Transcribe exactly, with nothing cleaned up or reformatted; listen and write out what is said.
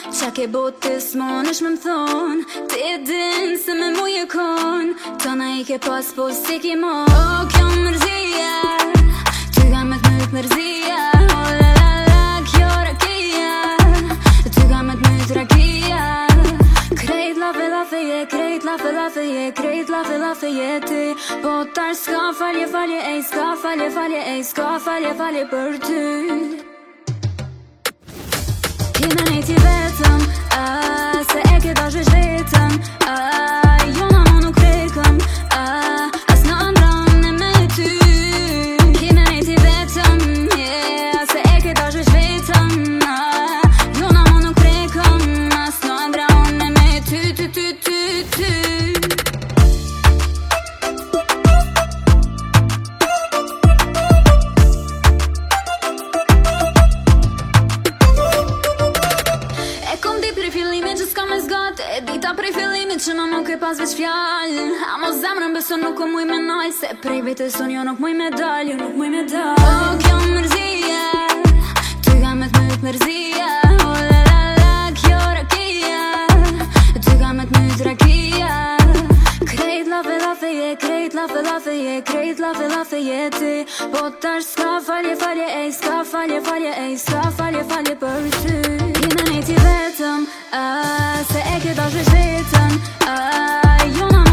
qa ke botë s'mon është me m'thon Ti e din se me mu je kon Tona i ke pas po si ki mo O kjo mërzia Ty ka me t'myt mërzia O la la la kjo rakia Ty ka me t'myt rakia Krejt lafe lafe je, krejt lafe lafe je Krejt lafe lafe je ti Po tar s'ka falje falje ej S'ka falje falje ej S'ka falje falje për ty Kime nejti vetëm ah, Se e ke dash veç vetëm ah, Jo na mu nuk rekëm ah, As në ndron e me ty Kime nejti vetëm yeah, Se e ke dash veç vetëm ah, Jo na mu nuk rekëm As në ndron e me ty ty ty ty ty E dita prej fillimit që më nuk e pas veç fjall A mo zemrën beso nuk o muj me nal Se prej vetës unë jo nuk muj me dal Jo nuk muj me dal O kjo mërzia Ty ka me t'myt mërzia O la la la kjo rakia Ty ka me t'myt rakia Krejt lafe lafe je Krejt lafe lafe je Krejt lafe lafe je ti Po tash s'ka falje falje ej S'ka falje falje ej S'ka falje falje për ty Kime nejti vetëm ah, Se e ke dash veç vetëm ah, Jo na